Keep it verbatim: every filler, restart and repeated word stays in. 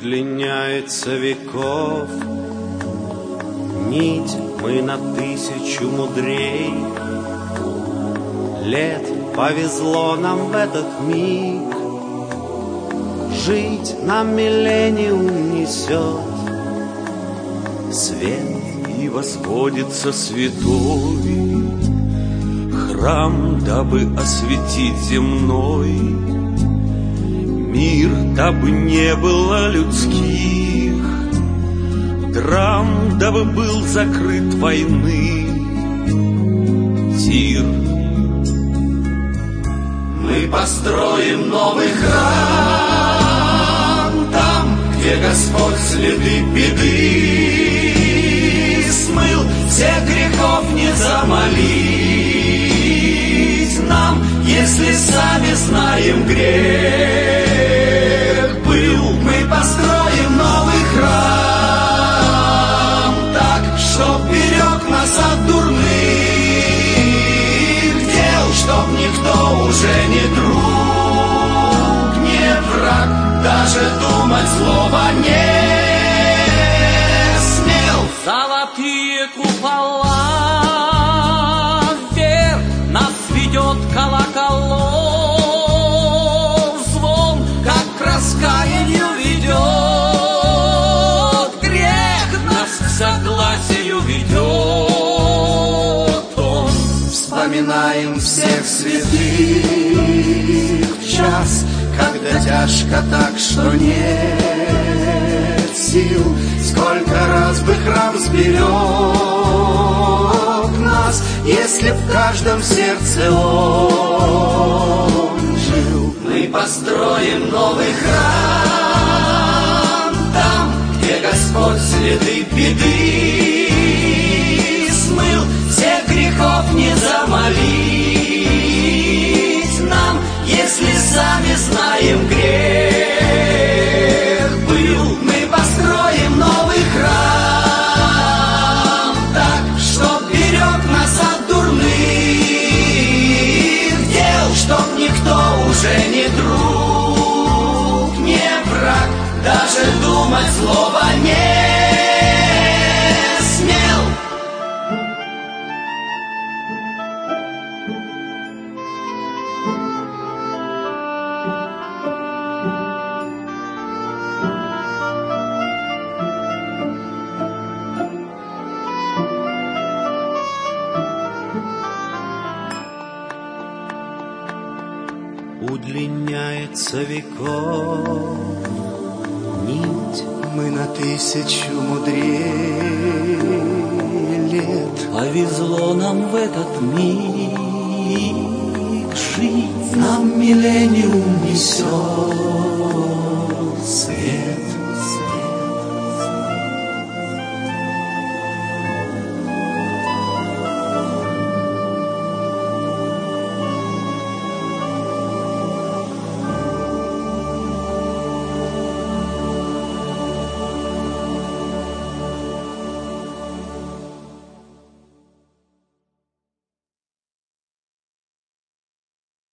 Удлиняется веков нить, мы на тысячу мудрей лет. Повезло нам в этот миг, жить нам миллениум несет свет. И восходится святой храм, дабы осветить земной мир, дабы не было людских драм, дабы был закрыт войны тир. Мы построим новый храм там, где Господь следы беды смыл, всех грехов не замолить нам, если сами знаем грех был. Мы построим новый храм так, чтоб берег нас от дурных дел, чтоб никто уже не друг, не враг, даже думать слова не смел. Золотые купола вверх нас ведет колоколов звон, как к раскаянию ведет грех, нас к согласию ведет он. Вспоминаем всех святых в час, когда тяжко так, что нет сил. Сколько раз бы храм сберег нас, если в каждом сердце он жил. Мы построим новый храм там, где Господь следы беды смыл, всех грехов не замолить нам, если сами знаем грех был. Мы построим новый храм так, чтоб берег нас от дурных дел, чтоб никто уже не друг, не враг, даже думать слова не смел. Удлиняется веков нить, мы на тысячу мудрее лет. Повезло нам в этот миг жить, Нам миллениум несет свет.